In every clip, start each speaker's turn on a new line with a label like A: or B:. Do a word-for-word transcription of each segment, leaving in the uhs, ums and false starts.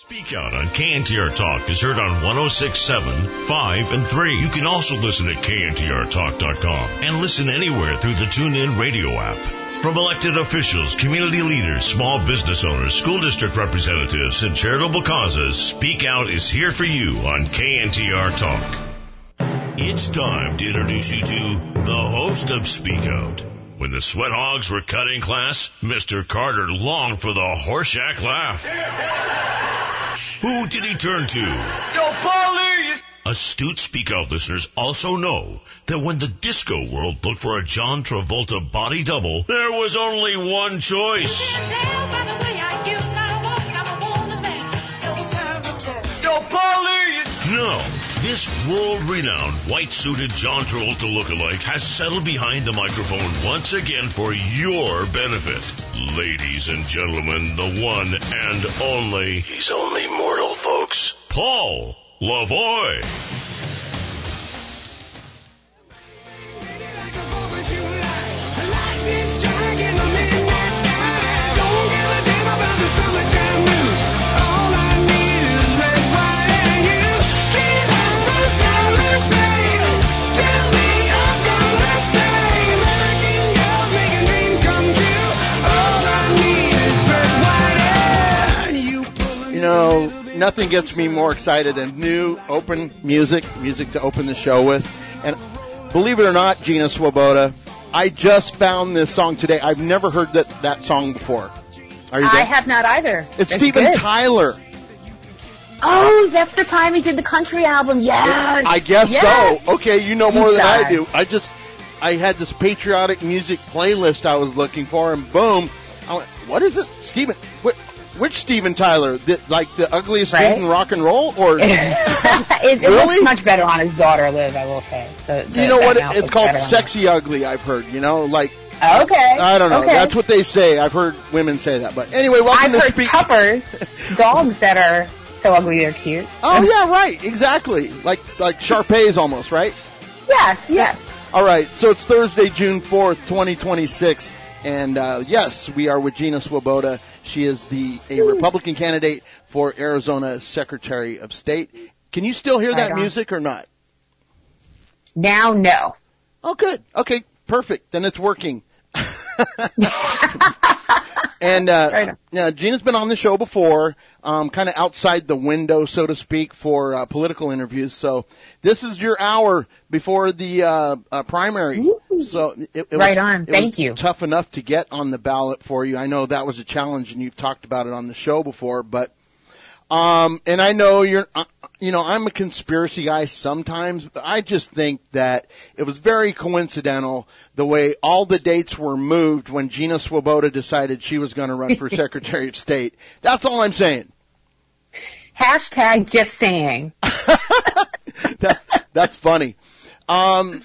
A: Speak Out on K N T R Talk is heard on one oh six point seven, five, and three. You can also listen at K N T R talk dot com and listen anywhere through the TuneIn radio app. From elected officials, community leaders, small business owners, school district representatives, and charitable causes, Speak Out is here for you on K N T R Talk. It's time to introduce you to the host of Speak Out. When the Sweat Hogs were cutting class, Mister Carter longed for the Horseshack laugh. Who did he turn to?
B: Yo, Paulie!
A: Astute Speak Out listeners also know that when the disco world looked for a John Travolta body double, there was only one choice.
B: Yo, Paulie!
A: No, this world-renowned white-suited John Travolta lookalike has settled behind the microphone once again for your benefit. Ladies and gentlemen, the one and only, he's only mortal, folks, Paul Lavoie.
C: You know, nothing gets me more excited than new, open music, music to open the show with. And believe it or not, Gina Swoboda, I just found this song today. I've never heard that, that song before. Are you
D: I
C: there?
D: have not either.
C: It's
D: That's
C: Steven
D: good.
C: Tyler.
D: Oh, that's the time he did the country album. Yes.
C: I guess
D: yes.
C: so. Okay, you know more
D: Deep
C: than I
D: dive.
C: do. I just, I had this patriotic music playlist I was looking for, and boom, I went, what is it? Steven, wh- which Steven Tyler? The, like the ugliest
D: Right?
C: dude in rock and roll? Or
D: it, it
C: Really?
D: looks much better on his daughter, Liv, I will say. The, the,
C: you know
D: that
C: what?
D: mouth
C: It's
D: looks
C: called
D: better on
C: sexy ugly, I've heard, you know? Like,
D: her. Okay.
C: I don't know.
D: Okay.
C: That's what they say. I've heard women say that. But anyway, welcome
D: I've
C: to
D: heard
C: Speak.
D: puppers, dogs that are so ugly they're cute.
C: Oh, yeah, right. Exactly. Like like Shar-Peis almost, right?
D: Yes, yes.
C: All right. So it's Thursday, June fourth, twenty twenty-six. And, uh, yes, we are with Gina Swoboda. She is the a Republican candidate for Arizona Secretary of State. Can you still hear
D: Right
C: that
D: on.
C: music or not?
D: Now, no.
C: Oh, good. Okay, perfect. Then it's working. And uh,
D: Right on.
C: yeah, Gina's been on the show before, um, kind of outside the window, so to speak, for uh, political interviews. So this is your hour before the uh, uh, primary.
D: Ooh.
C: So it, it
D: Right
C: was,
D: on.
C: it
D: Thank
C: was
D: you.
C: tough enough to get on the ballot for you. I know that was a challenge, and you've talked about it on the show before. But um, and I know you're, uh, you know, I'm a conspiracy guy sometimes, but I just think that it was very coincidental the way all the dates were moved when Gina Swoboda decided she was going to run for Secretary of State. That's all I'm saying.
D: Hashtag just saying.
C: that's that's funny. Um,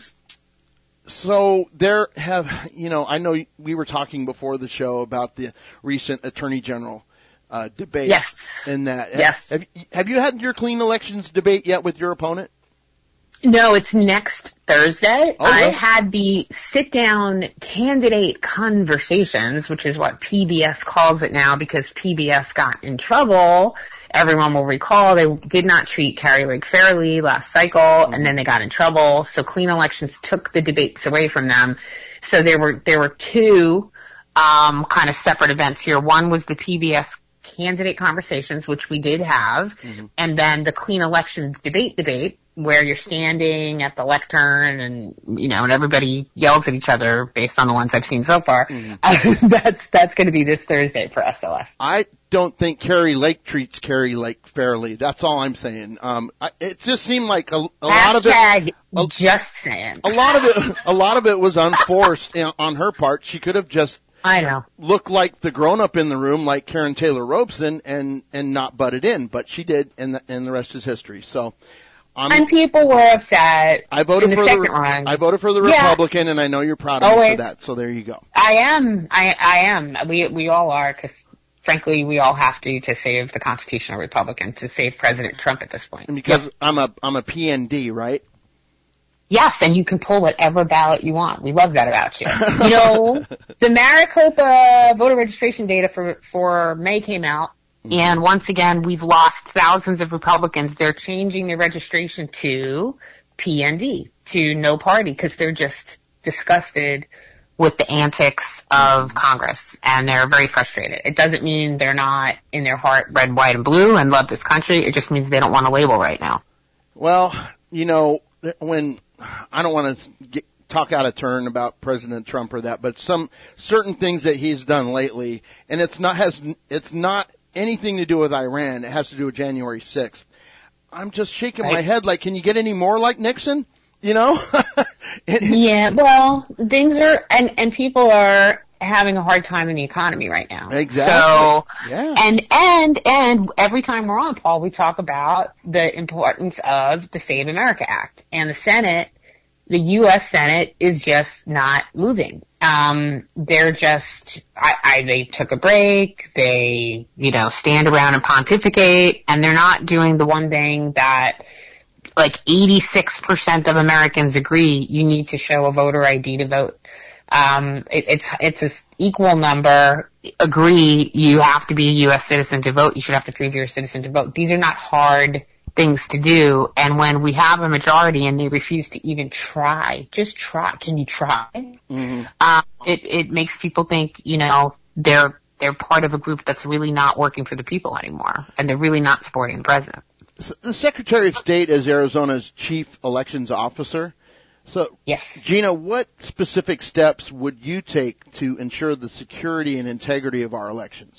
C: so there have, you know, I know we were talking before the show about the recent Attorney General uh, debate.
D: Yes.
C: And that.
D: Yes.
C: Have, have you had your clean elections debate yet with your opponent?
D: No, it's next Thursday.
C: Oh,
D: I
C: really?
D: had the sit-down candidate conversations, which is what P B S calls it now because P B S got in trouble. Everyone will recall they did not treat Carrie Lake fairly last cycle, mm-hmm. and then they got in trouble. So clean elections took the debates away from them. So there were there were two um, kind of separate events here. One was the P B S candidate conversations, which we did have, mm-hmm. and then the clean elections debate debate, where you're standing at the lectern and, you know, and everybody yells at each other based on the ones I've seen so far. Mm-hmm. that's that's going to be this Thursday for S O S.
C: I don't think Carrie Lake treats Carrie Lake fairly. That's all I'm saying. Um, I, it just seemed like a, a lot of it.
D: A, just saying.
C: A lot of it. A lot of it was unforced on her part. She could have just.
D: I know.
C: Looked like the grown-up in the room, like Karen Taylor Robeson, and and not butted in, but she did, and the, and the rest is history. So. Um,
D: and people were upset.
C: I voted
D: in the
C: for
D: second
C: the
D: round.
C: I voted for the
D: Yeah.
C: Republican, and I know you're proud of
D: Always.
C: me for that. So there you go.
D: I am. I I am. We we all are, because frankly, we all have to to save the constitutional Republican, to save President Trump at this point.
C: And because
D: Yep.
C: I'm a I'm a P N D, right?
D: Yes, and you can pull whatever ballot you want. We love that about you. You know, the Maricopa voter registration data for for May came out. Mm-hmm. And once again, we've lost thousands of Republicans. They're changing their registration to P N D, to no party, because they're just disgusted with the antics of Congress, and they're very frustrated. It doesn't mean they're not, in their heart, red, white, and blue and love this country. It just means they don't want a label right now.
C: Well, you know, when I don't want to get, talk out of turn about President Trump or that, but some certain things that he's done lately, and it's not has it's not anything to do with Iran. It has to do with January sixth. I'm just shaking right. my head like, can you get any more like Nixon? You know? it,
D: yeah, well, things are, and, and people are having a hard time in the economy right now.
C: Exactly.
D: So,
C: yeah.
D: and, and, and every time we're on, Paul, we talk about the importance of the Save America Act. And the Senate, the U S Senate is just not moving. Um, they're just, I, I, they took a break, they, you know, stand around and pontificate, and they're not doing the one thing that, like, eighty-six percent of Americans agree you need to show a voter I D to vote. Um, it, it's, it's an equal number agree you have to be a U S citizen to vote. You should have to prove you're a citizen to vote. These are not hard things to do. And when we have a majority and they refuse to even try, just try. Can you try?
C: Mm-hmm.
D: Um, it, it makes people think, you know, they're, they're part of a group that's really not working for the people anymore. And they're really not supporting the president.
C: The Secretary of State is Arizona's chief elections officer. So,
D: yes.
C: Gina, what specific steps would you take to ensure the security and integrity of our elections?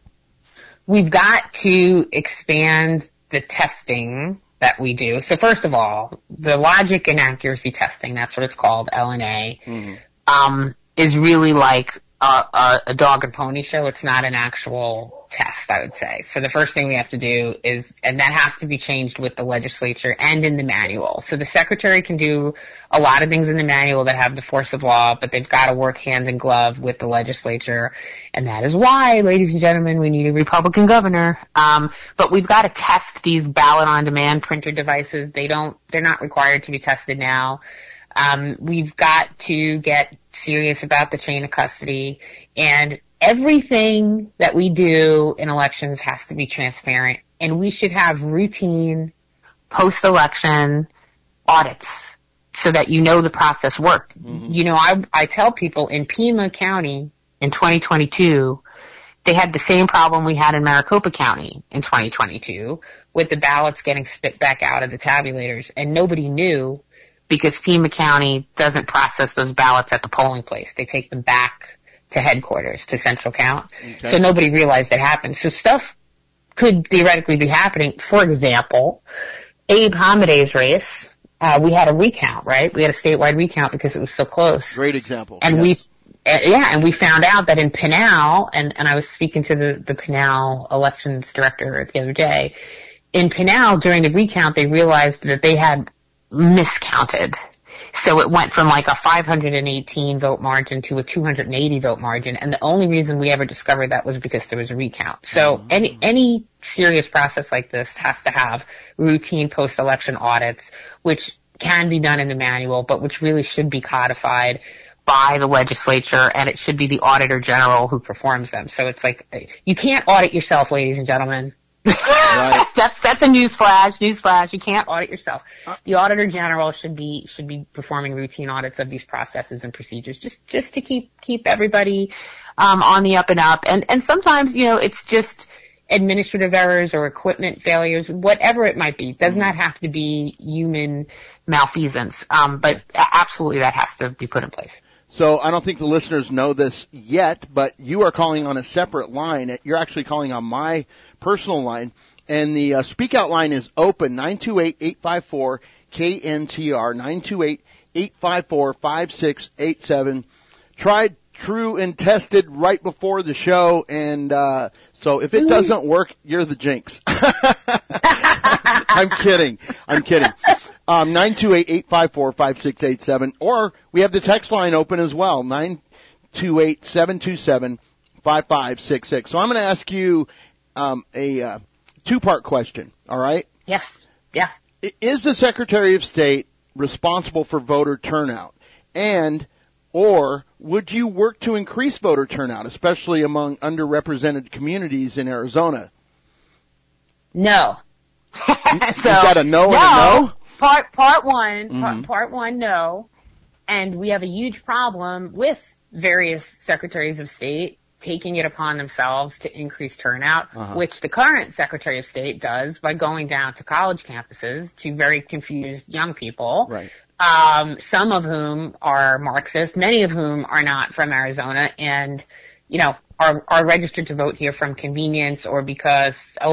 D: We've got to expand the testing that we do. So first of all, the logic and accuracy testing, that's what it's called, L N A, mm-hmm. um, is really like a, a, a dog and pony show. It's not an actual test, I would say. So the first thing we have to do is, and that has to be changed with the legislature and in the manual. So the secretary can do a lot of things in the manual that have the force of law, but they've got to work hand in glove with the legislature. And that is why, ladies and gentlemen, we need a Republican governor. Um, but we've got to test these ballot on demand printer devices. They don't, they're not required to be tested now. Um, we've got to get serious about the chain of custody, and everything that we do in elections has to be transparent, and we should have routine post-election audits so that you know the process worked. Mm-hmm. You know, I, I tell people in Pima County in twenty twenty-two, they had the same problem we had in Maricopa County in twenty twenty-two with the ballots getting spit back out of the tabulators, and nobody knew because Pima County doesn't process those ballots at the polling place. They take them back to headquarters, to central count. Okay. So nobody realized it happened. So stuff could theoretically be happening. For example, Abe Hamadeh's race, uh, we had a recount, right? We had a statewide recount because it was so close.
C: Great example.
D: And
C: yes.
D: we, uh, yeah, and we found out that in Pinal, and, and I was speaking to the, the Pinal elections director the other day, in Pinal during the recount they realized that they had miscounted. So it went from like a five hundred eighteen vote margin to a two hundred eighty vote margin, and the only reason we ever discovered that was because there was a recount. So mm-hmm. any any serious process like this has to have routine post-election audits, which can be done in the manual, but which really should be codified by the legislature, and it should be the auditor general who performs them. So it's like, you can't audit yourself, ladies and gentlemen. Right. that's that's a news flash. News flash. You can't audit yourself. The auditor general should be should be performing routine audits of these processes and procedures, just just to keep keep everybody um, on the up and up. And and sometimes, you know, it's just administrative errors or equipment failures, whatever it might be. It does not have to be human malfeasance, um, but absolutely that has to be put in place.
C: So I don't think the listeners know this yet, but you are calling on a separate line. You're actually calling on my personal line, and the uh, Speak Out line is open, nine two eight, eight five four, K N T R, nine two eight, eight five four, five six eight seven. Tried, true, and tested right before the show, and uh, so if it doesn't work, you're the jinx. I'm kidding. I'm kidding. Um, nine two eight, eight five four, five six eight seven, or we have the text line open as well, nine two eight, seven two seven, five five six six. So I'm going to ask you um, a uh, two-part question, all right?
D: Yes, yes.
C: Is the Secretary of State responsible for voter turnout? And, or would you work to increase voter turnout, especially among underrepresented communities in Arizona?
D: No. so,
C: you got a no,
D: no
C: and a no?
D: Part, part one,
C: Mm-hmm.
D: part, part one, no. And we have a huge problem with various secretaries of state taking it upon themselves to increase turnout, uh-huh. which the current Secretary of State does by going down to college campuses to very confused young people,
C: right.
D: um, some of whom are Marxist, many of whom are not from Arizona, and, you know, are, are registered to vote here from convenience or because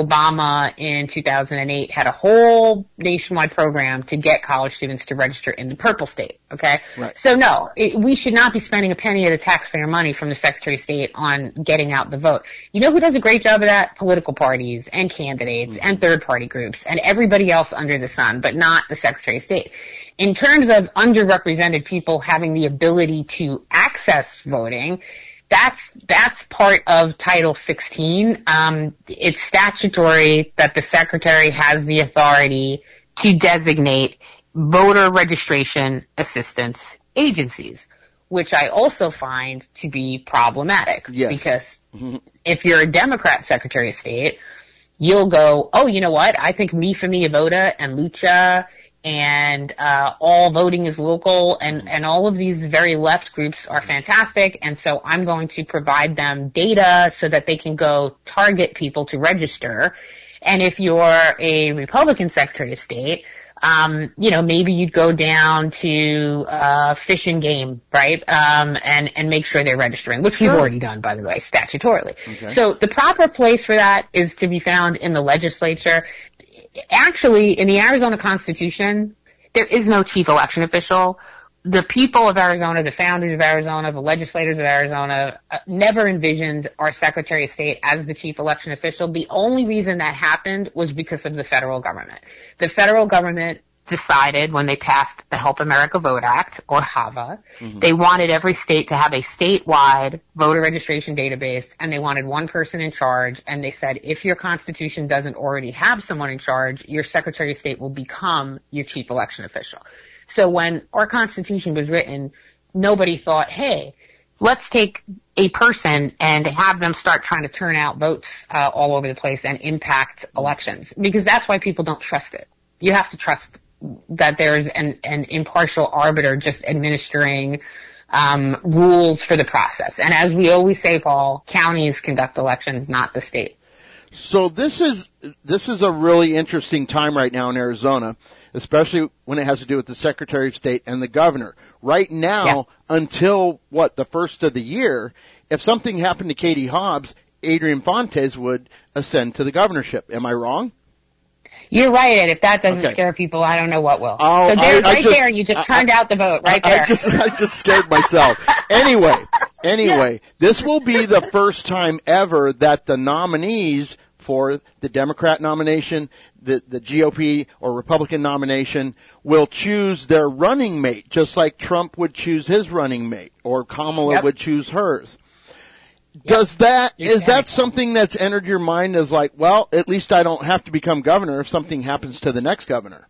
D: Obama in two thousand eight had a whole nationwide program to get college students to register in the purple state, okay?
C: Right.
D: So no, it, we should not be spending a penny of the taxpayer money from the Secretary of State on getting out the vote. You know who does a great job of that? Political parties and candidates mm-hmm. and third party groups and everybody else under the sun, but not the Secretary of State. In terms of underrepresented people having the ability to access voting, That's that's part of Title sixteen. Um, it's statutory that the Secretary has the authority to designate voter registration assistance agencies, which I also find to be problematic.
C: Yes.
D: Because mm-hmm. if you're a Democrat Secretary of State, you'll go, oh, you know what? I think Me for Me Voda and Lucha and uh all voting is local and and all of these very left groups are fantastic, and so I'm going to provide them data so that they can go target people to register. And if you're a Republican Secretary of State, um you know, maybe you'd go down to uh Fish and Game, right, um and and make sure they're registering, which
C: sure.
D: we've already done, by the way, statutorily.
C: Okay.
D: So the proper place for that is to be found in the legislature. Actually, in the Arizona Constitution, there is no chief election official. The people of Arizona, the founders of Arizona, the legislators of Arizona uh, never envisioned our Secretary of State as the chief election official. The only reason that happened was because of the federal government. The federal government decided when they passed the Help America Vote Act, or HAVA, mm-hmm. they wanted every state to have a statewide voter registration database, and they wanted one person in charge, and they said if your constitution doesn't already have someone in charge, your Secretary of State will become your chief election official. So when our constitution was written, nobody thought, hey, let's take a person and have them start trying to turn out votes uh, all over the place and impact elections, because that's why people don't trust it. You have to trust that there's an, an impartial arbiter just administering um, rules for the process. And as we always say, Paul, counties conduct elections, not the state.
C: So this is this is a really interesting time right now in Arizona, especially when it has to do with the Secretary of State and the governor. Right now,
D: yeah.
C: until, what, the first of the year, if something happened to Katie Hobbs, Adrian Fontes would ascend to the governorship. Am I wrong?
D: You're right, and if that doesn't
C: okay.
D: scare people, I don't know what will.
C: Oh,
D: so there,
C: I, I
D: right
C: just,
D: there, you just
C: I,
D: turned
C: I,
D: out the vote, right
C: I,
D: there.
C: I just, I just scared myself. Anyway, anyway, yeah. This will be the first time ever that the nominees for the Democrat nomination, the, the G O P or Republican nomination, will choose their running mate, just like Trump would choose his running mate, or Kamala
D: yep.
C: would choose hers. Does that,
D: You're
C: is that something that's entered your mind as like, well, at least I don't have to become governor if something happens to the next governor?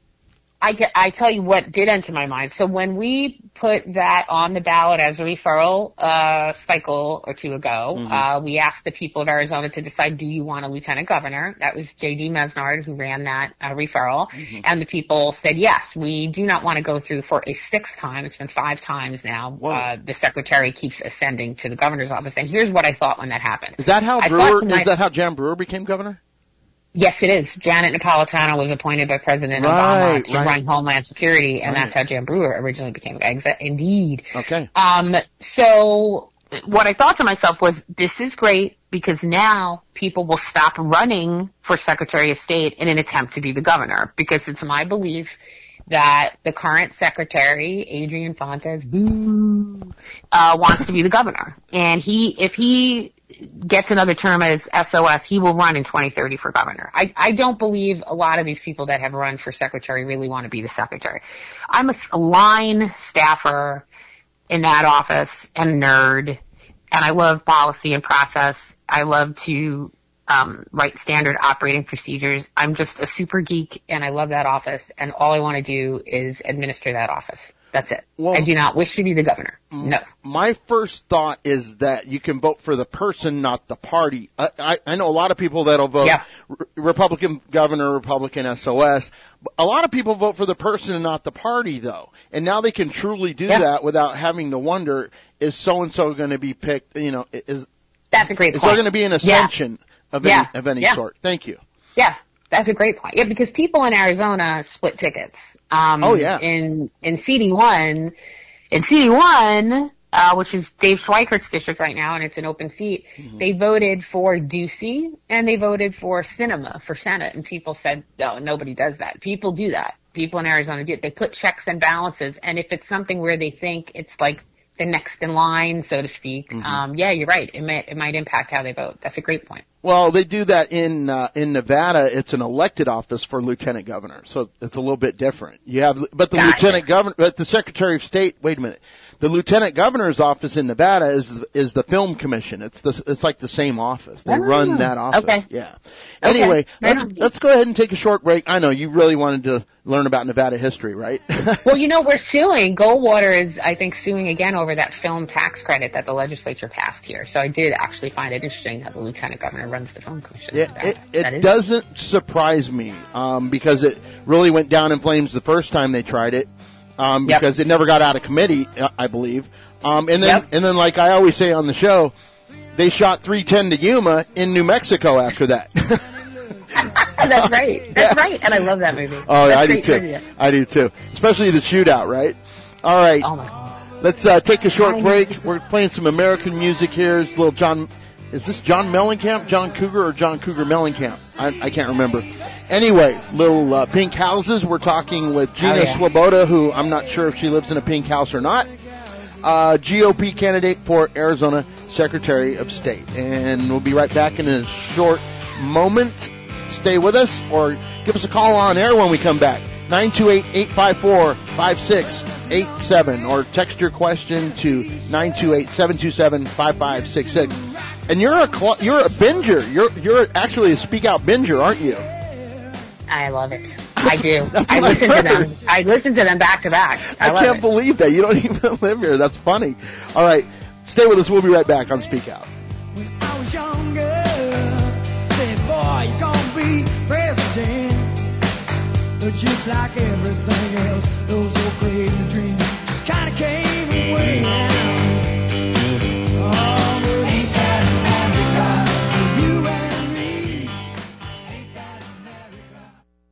D: I, I tell you what did enter my mind. So when we put that on the ballot as a referral uh cycle or two ago, mm-hmm. uh we asked the people of Arizona to decide, do you want a lieutenant governor? That was J D Mesnard who ran that uh, referral. Mm-hmm. And the people said, yes, we do not want to go through for a sixth time. It's been five times now. Uh, the secretary keeps ascending to the governor's office. And here's what I thought when that happened.
C: Is that how
D: I
C: Brewer,
D: my,
C: is that how Jan Brewer became governor?
D: Yes, it is. Janet Napolitano was appointed by President
C: right,
D: Obama to
C: right.
D: run Homeland Security, and
C: right.
D: that's how Jan Brewer originally became. Exa- indeed.
C: Okay.
D: Um. So what I thought to myself was, this is great because now people will stop running for Secretary of State in an attempt to be the governor, because it's my belief that the current secretary, Adrian Fontes, boo, uh, wants to be the governor, and he, if he gets another term as S O S, he will run in twenty thirty for governor. I, I don't believe a lot of these people that have run for secretary really want to be the secretary. I'm a, a line staffer in that office and nerd, and I love policy and process. I love to um, write standard operating procedures. I'm just a super geek, and I love that office, and all I want to do is administer that office. That's it.
C: Well,
D: I do not wish to be the governor. No.
C: My first thought is that you can vote for the person, not the party. I, I, I know a lot of people that'll vote
D: Yeah.
C: R- Republican governor, Republican S O S. A lot of people vote for the person and not the party, though. And now they can truly do
D: Yeah.
C: that without having to wonder, is so-and-so going to be picked, you know, is,
D: That's a great
C: is
D: point.
C: there going to be an ascension
D: Yeah.
C: of
D: Yeah.
C: any, of any
D: Yeah.
C: sort? Thank you.
D: Yeah, that's a great point. Yeah, because people in Arizona split tickets. Um,
C: Oh, yeah.
D: In in C D one, in C D one, uh, which is Dave Schweikert's district right now, and it's an open seat. Mm-hmm. They voted for Ducey and they voted for Sinema for Senate, and people said, "No, nobody does that." People do that. People in Arizona do it. They put checks and balances, and if it's something where they think it's like the next in line, so to speak, mm-hmm. um, yeah, you're right. It might it might impact how they vote. That's a great point.
C: Well, they do that in uh, in Nevada. It's an elected office for lieutenant governor, so it's a little bit different. You have, but the
D: Got
C: lieutenant
D: it.
C: governor, but the secretary of state. Wait a minute, the lieutenant governor's office in Nevada is is the film commission. It's the it's like the same office. They
D: Oh,
C: run that office.
D: okay.
C: Yeah.
D: Okay.
C: Anyway,
D: Right
C: let's
D: on.
C: let's go ahead and take a short break. I know you really wanted to learn about Nevada history, right?
D: Well, you know, we're suing. Goldwater is, I think, suing again over that film tax credit that the legislature passed here. So I did actually find it interesting that the lieutenant governor runs the film commission.
C: It, it,
D: That
C: it
D: is-
C: doesn't surprise me um, because it really went down in flames the first time they tried it um,
D: Yep.
C: because it never got out of committee, uh, I believe. Um, and then,
D: Yep.
C: and then, like I always say on the show, they shot three ten to Yuma in New Mexico after that.
D: That's right. That's right. And I love that movie.
C: Oh,
D: That's
C: I do
D: great
C: too.
D: trivia.
C: I do too. Especially the shootout, right? All right.
D: Oh my God.
C: Let's uh, take a short
D: I know.
C: break. We're playing some American music here. It's a little John. Is this John Mellencamp, John Cougar, or John Cougar Mellencamp? I, I can't remember. Anyway, little uh, Pink Houses. We're talking with Gina
D: Oh, yeah.
C: Swoboda, who I'm not sure if she lives in a pink house or not. Uh, G O P candidate for Arizona Secretary of State. And we'll be right back in a short moment. Stay with us or give us a call on air when we come back. nine two eight, eight five four, five six eight seven or text your question to nine two eight, seven two seven, five five six six. And you're a cl- you're a binger. You're you're actually a Speak Out binger, aren't you?
D: I love it. I do.
C: That's
D: I
C: what
D: listen
C: I
D: to
C: heard.
D: them. I listen to them back to back. I,
C: I,
D: love
C: can't
D: it.
C: believe that. You don't even live here. That's funny. All right. Stay with us. We'll be right back on Speak Out.
E: When I was younger, said, boy, you're gonna be president. But just like everything else, those old crazy dreams just kinda came away. Oh, but ain't that America for you and me? Ain't that America?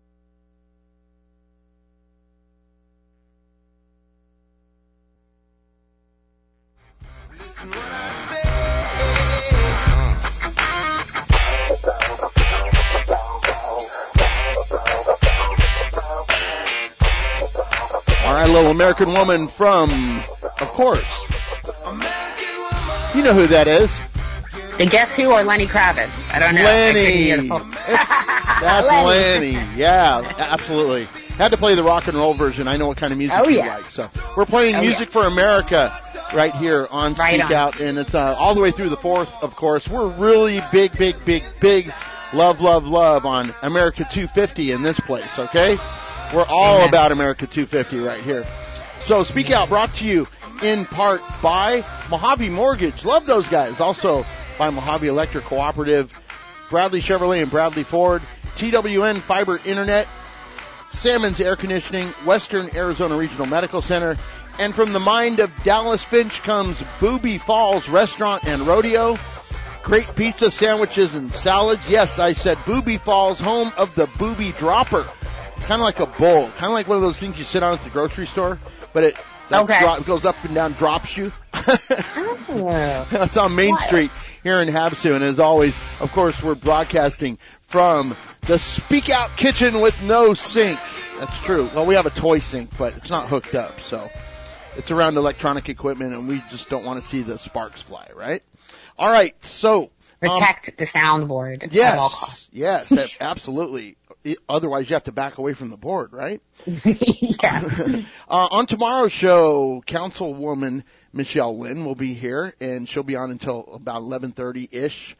E: Listen what I say.
C: All right, little American woman from, of course, you know who that is.
D: The Guess Who or Lenny Kravitz? I don't know. I couldn't
C: Lenny.
D: hear the full-
C: It's- That's Lenny. Yeah, absolutely. Had to play the rock and roll version. I know what kind of music
D: Oh,
C: you
D: yeah.
C: like. So we're playing
D: Oh,
C: Music
D: yeah.
C: for America right here on
D: Right
C: Speak
D: on.
C: Out, and it's uh, all the way through the fourth, of course. We're really big, big, big, big love, love, love on America two fifty in this place, okay? We're all
D: Amen.
C: about America two fifty right here. So Speak Out brought to you in part by Mojave Mortgage. Love those guys. Also by Mojave Electric Cooperative, Bradley Chevrolet and Bradley Ford, T W N Fiber Internet, Salmon's Air Conditioning, Western Arizona Regional Medical Center, and from the mind of Dallas Finch comes Booby Falls Restaurant and Rodeo. Great pizza, sandwiches, and salads. Yes, I said Booby Falls, home of the Booby Dropper. It's kind of like a bowl, kind of like one of those things you sit on at the grocery store, but it that
D: Okay.
C: dro- goes up and down, drops you.
D: Oh.
C: That's on Main
D: Wild.
C: Street here in Havasu, and as always, of course, we're broadcasting from the Speak Out Kitchen with no sink. That's true. Well, we have a toy sink, but it's not hooked up, so it's around electronic equipment, and we just don't want to see the sparks fly, right? All right, so um,
D: Protect the soundboard at all
C: yes,
D: costs.
C: yes, that, absolutely. I- Otherwise, you have to back away from the board, right?
D: Yeah.
C: Uh, on tomorrow's show, Councilwoman Michelle Lynn will be here, and she'll be on until about eleven thirty-ish.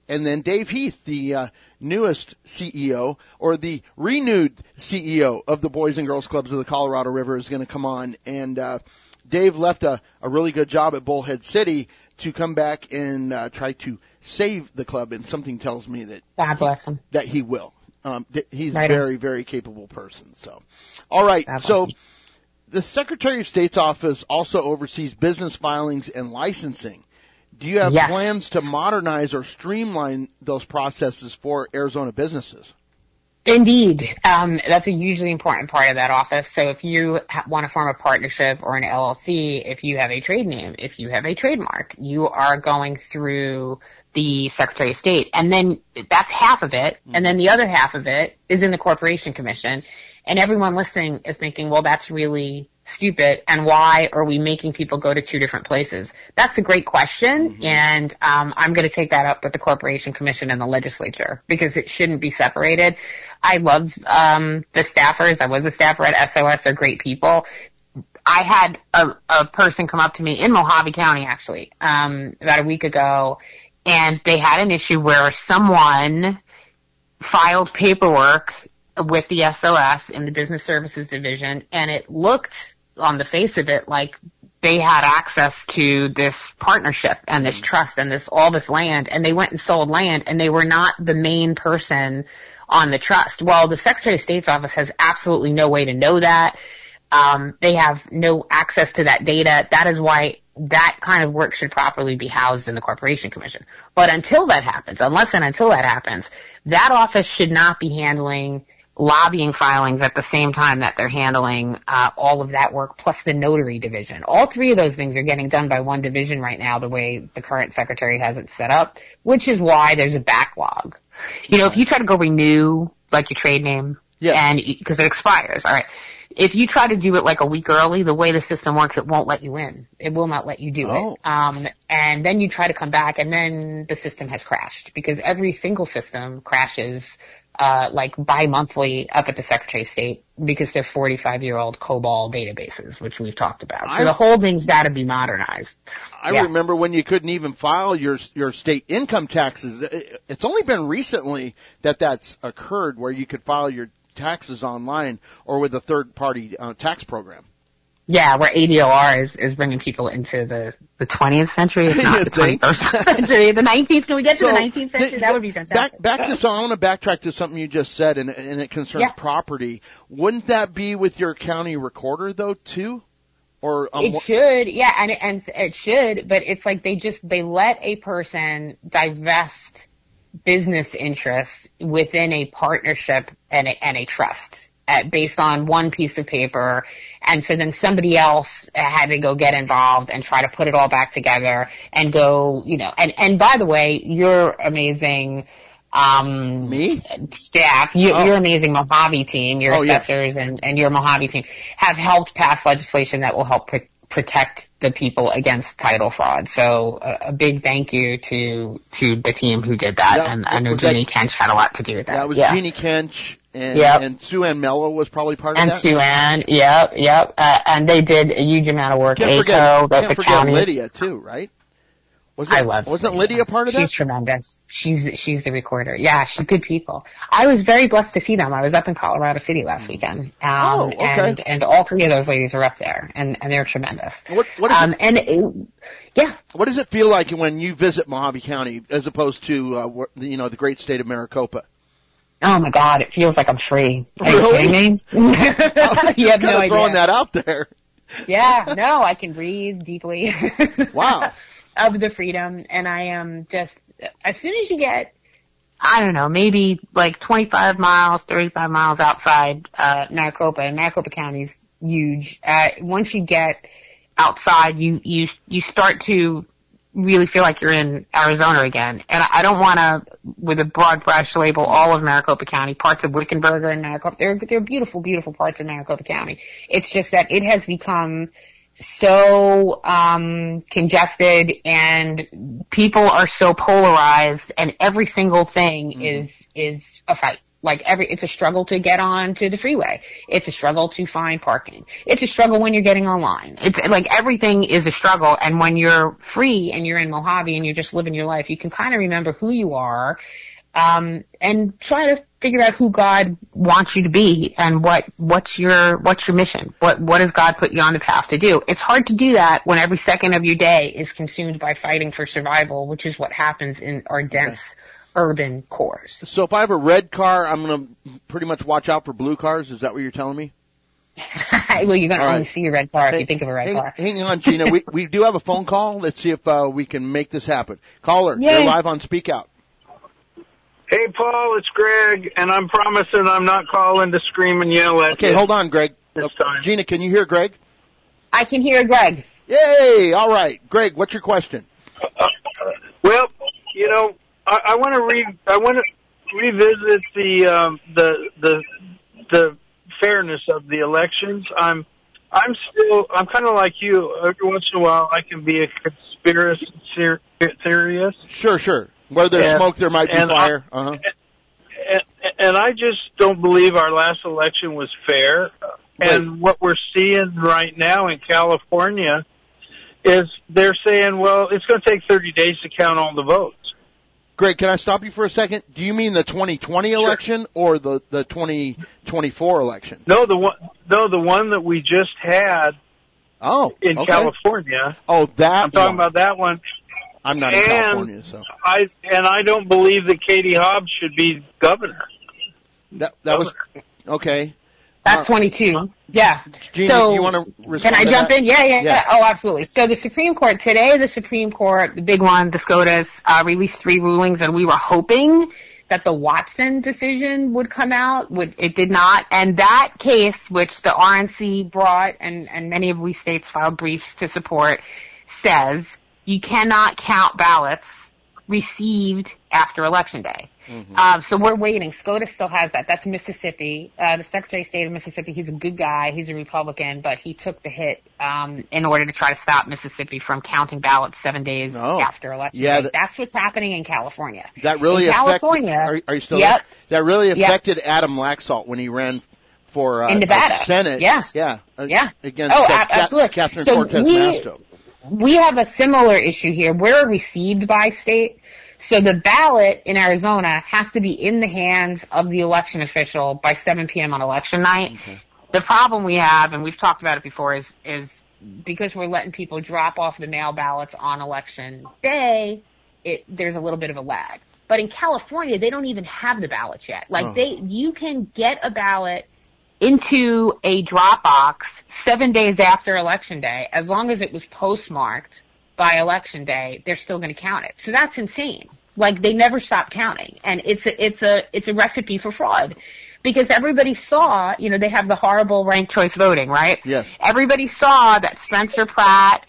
C: and then Dave Heath, the uh, newest C E O, or the renewed C E O of the Boys and Girls Clubs of the Colorado River, is going to come on. And uh, Dave left a, a really good job at Bullhead City to come back and uh, try to save the club, and something tells me that
D: God bless him.
C: That he will. Um, th- he's
D: right
C: a very,
D: on.
C: very capable person. So, all right.
D: God
C: So,
D: bless him.
C: The Secretary of State's office also oversees business filings and licensing. Do you have
D: Yes.
C: plans to modernize or streamline those processes for Arizona businesses?
D: Indeed. Um, that's a hugely important part of that office. So if you ha- want to form a partnership or an L L C, if you have a trade name, if you have a trademark, you are going through the Secretary of State. And then that's half of it. And then the other half of it is in the Corporation Commission. And everyone listening is thinking, well, that's really stupid, and why are we making people go to two different places? That's a great question, mm-hmm. and um, I'm going to take that up with the Corporation Commission and the legislature, because it shouldn't be separated. I love um, the staffers. I was a staffer at S O S. They're great people. I had a, a person come up to me in Mojave County, actually, um, about a week ago, and they had an issue where someone filed paperwork with the S O S in the Business Services Division, and it looked on the face of it like they had access to this partnership and this trust and this all this land, and they went and sold land, and they were not the main person on the trust. Well, the Secretary of State's office has absolutely no way to know that. Um, they have no access to that data. That is why that kind of work should properly be housed in the Corporation Commission. But until that happens, unless and until that happens, that office should not be handling lobbying filings at the same time that they're handling uh, all of that work, plus the notary division. All three of those things are getting done by one division right now, the way the current secretary has it set up, which is why there's a backlog. You know, if you try to go renew, like, your trade name,
C: yeah.
D: and because it expires, all right, if you try to do it like a week early, the way the system works, it won't let you in. It will not let you do
C: oh.
D: it. Um, and then you try to come back, and then the system has crashed, because every single system crashes Uh, like bi-monthly up at the Secretary of State, because they're forty-five-year-old COBOL databases, which we've talked about. So
C: I,
D: the whole thing's got to be modernized.
C: I
D: yeah.
C: remember when you couldn't even file your your state income taxes. It's only been recently that that's occurred, where you could file your taxes online or with a third-party uh, tax program.
D: Yeah, where A D O R is, is bringing people into the, the twentieth century, if not the twenty-first century. The nineteenth, can we get to
C: so,
D: the nineteenth century? That would be fantastic.
C: Back, back to, so I want to backtrack to something you just said, and, and it concerns
D: yeah.
C: property. Wouldn't that be with your county recorder, though, too? Or um,
D: It should, yeah, and it, and it should, but it's like they just, they let a person divest business interests within a partnership and a, and a trust. At, based on one piece of paper, and so then somebody else had to go get involved and try to put it all back together and go, you know, and, and by the way, your amazing, um,
C: Me?
D: staff, you,
C: oh.
D: your amazing Mojave team, your
C: oh,
D: assessors
C: yeah.
D: and, and your Mojave team have helped pass legislation that will help pr- protect the people against title fraud. So uh, a big thank you to, to the team who did that,
C: that
D: and I know
C: that,
D: Jeannie Kench had a lot to do with that.
C: That was
D: yeah.
C: Jeannie Kench. And,
D: yep.
C: and Sue Ann Mello was probably part
D: and
C: of that.
D: And Sue Ann, yep, yep. Uh, and they did a huge amount of work.
C: Can't
D: A C O,
C: forget,
D: that
C: can't
D: the
C: forget
D: counties.
C: Lydia too, right? Was it,
D: I love.
C: Wasn't
D: Lydia,
C: Lydia part of that?
D: She's tremendous. She's she's the recorder. Yeah, she's good people. I was very blessed to see them. I was up in Colorado City last weekend. Um,
C: oh, okay.
D: And and all three of those ladies are up there, and and they're tremendous.
C: What what is
D: um,
C: it,
D: and it, yeah.
C: What does it feel like when you visit Mojave County as opposed to uh, you know the great state of Maricopa?
D: Oh my God, it feels like I'm free. Are
C: really?
D: you kidding me?
C: I was
D: you
C: just
D: have no idea.
C: throwing that out there.
D: Yeah, no, I can breathe deeply.
C: Wow.
D: Of the freedom, and I am just, as soon as you get, I don't know, maybe like twenty-five miles, thirty-five miles outside uh Maricopa, and Maricopa County's huge. Uh, once you get outside, you, you, you start to really feel like you're in Arizona again. And I don't want to, with a broad brush, label all of Maricopa County, parts of Wickenburger and Maricopa. They're, they're beautiful, beautiful parts of Maricopa County. It's just that it has become so um congested, and people are so polarized, and every single thing mm. is is a fight. Like every, it's a struggle to get on to the freeway. It's a struggle to find parking. It's a struggle when you're getting online. It's like everything is a struggle. And when you're free and you're in Mojave and you're just living your life, you can kind of remember who you are, um, and try to figure out who God wants you to be and what, what's your, what's your mission? What, what does God put you on the path to do? It's hard to do that when every second of your day is consumed by fighting for survival, which is what happens in our dense urban cores.
C: So if I have a red car, I'm going to pretty much watch out for blue cars? Is that what you're telling me?
D: Well, you're going to only
C: right.
D: see a red car if
C: hey,
D: you think of a red
C: hang,
D: car.
C: Hang on, Gina. we, we do have a phone call. Let's see if uh, we can make this happen. Caller,
D: Yay.
C: You're live on Speak Out.
F: Hey, Paul, it's Greg, and I'm promising I'm not calling to scream and yell at
C: Okay,
F: you.
C: hold on, Greg.
F: This
C: Uh,
F: time.
C: Gina, can you hear Greg?
D: I can hear Greg.
C: Yay! All right. Greg, what's your question?
F: Uh, well, you know, I, I want to re I want to revisit the um, the the the fairness of the elections. I'm I'm still I'm kind of like you. Every once in a while, I can be a conspiracy theorist.
C: Sure, sure. Where there's
F: And-
C: smoke, there might be
F: and
C: fire.
F: I-
C: Uh-huh.
F: And, and I just don't believe our last election was fair. And what we're seeing right now in California is they're saying, well, it's going to take thirty days to count all the votes.
C: Greg, can I stop you for a second? Do you mean the twenty twenty election or the, the twenty twenty-four election?
F: No, the one, no, the one that we just had
C: Oh,
F: in
C: okay.
F: California.
C: Oh, that
F: I'm talking
C: one.
F: about that one.
C: I'm not in
F: and
C: California, so
F: I and I don't believe that Katie Hobbs should be governor.
C: that that was okay.
D: That's
C: Uh,
D: twenty-two. Yeah.
C: Gina,
D: so,
C: you want to respond
D: can I
C: to
D: jump
C: that?
D: in? Yeah, yeah, yeah,
C: Yeah.
D: Oh, absolutely. So the Supreme Court, today the Supreme Court, the big one, the SCOTUS, uh, released three rulings, and we were hoping that the Watson decision would come out. Would, it did not. And that case, which the R N C brought, and, and many of we states filed briefs to support, says you cannot count ballots received after Election Day. Mm-hmm. Um, so we're waiting. SCOTUS still has that. That's Mississippi. Uh, the Secretary of State of Mississippi, he's a good guy. He's a Republican, but he took the hit um, in order to try to stop Mississippi from counting ballots seven days
C: Oh.
D: after Election
C: Yeah,
D: Day.
C: that-
D: That's what's happening in California.
C: That really
D: in
C: affected.
D: California.
C: Are, are you still
D: Yep.
C: there? That really
D: Yep.
C: affected Adam Laxalt when he ran for uh,
D: In Nevada.
C: uh, Senate.
D: Yeah.
C: Yeah. uh,
D: Yeah.
C: Against
D: Oh,
C: uh,
D: ab- absolutely.
C: Catherine
D: So
C: Cortez
D: we-
C: Masto.
D: We have a similar issue here. We're a received by state. So the ballot in Arizona has to be in the hands of the election official by seven p.m. on election night. Okay. The problem we have, and we've talked about it before, is, is because we're letting people drop off the mail ballots on election day, it, there's a little bit of a lag. But in California, they don't even have the ballots yet. Like
C: oh.
D: they, you can get a ballot into a drop box seven days after election day, as long as it was postmarked by election day, they're still going to count it. So that's insane. Like they never stop counting, and it's a, it's a it's a recipe for fraud, because everybody saw, you know, they have the horrible ranked choice voting, right?
C: Yes.
D: Everybody saw that Spencer Pratt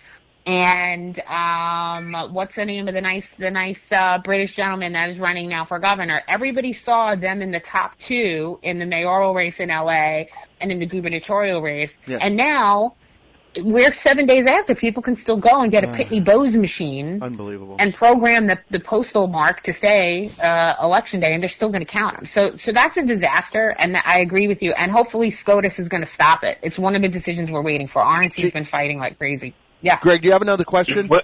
D: and um what's the name of the nice the nice uh, British gentleman that is running now for governor? Everybody saw them in the top two in the mayoral race in L A and in the gubernatorial race,
C: yeah.
D: and now we're seven days after. People can still go and get a Pitney Bowes machine.
C: Unbelievable.
D: And program the, the postal mark to say uh, election day, and they're still going to count them. So, so that's a disaster, and I agree with you. And hopefully SCOTUS is going to stop it. It's one of the decisions we're waiting for. R N C's been fighting like crazy. Yeah.
C: Greg, do you have another question?
F: What?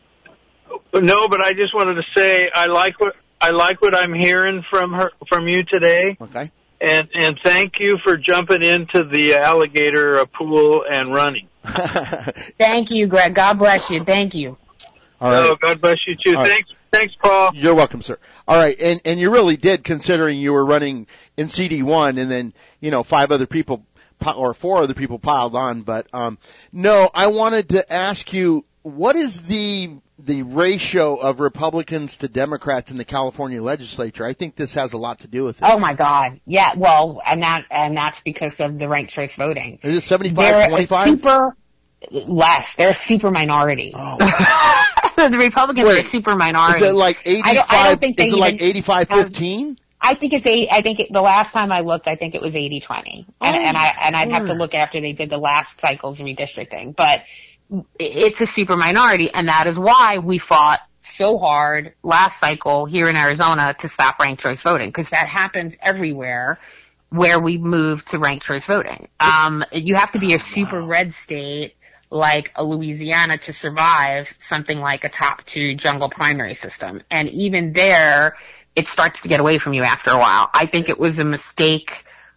F: No, but I just wanted to say I like what I like what I'm hearing from her from you today.
C: Okay.
F: And and thank you for jumping into the alligator uh, pool and running.
D: Thank you, Greg. God bless you. Thank you.
C: All right.
F: Oh, God bless you too.
C: All
F: Thanks, right. thanks, Paul.
C: You're welcome, sir. All right, and and you really did, considering you were running in C D one, and then you know five other people or four other people piled on. But um, no, I wanted to ask you, what is the the ratio of Republicans to Democrats in the California legislature? I think this has a lot to do with it.
D: Oh my God. Yeah. Well, and that and that's because of the ranked choice voting.
C: Is it seventy-five twenty-five?
D: They're a super less. They're a super minority.
C: Oh.
D: The Republicans
C: Wait,
D: are a super minority.
C: Is it like eighty-five?
D: I don't, I don't think they
C: is it like
D: even,
C: eighty-five fifteen?
D: I think it's eight. I think it, the last time I looked, I think it was eighty twenty, and,
C: oh,
D: and I and I'd
C: sure.
D: have to look after they did the last cycle's redistricting. But it's a super minority, and that is why we fought so hard last cycle here in Arizona to stop ranked choice voting, because that happens everywhere where we move to ranked choice voting. Um, you have to be a super red state like a Louisiana to survive something like a top two jungle primary system. And even there, it starts to get away from you after a while. I think it was a mistake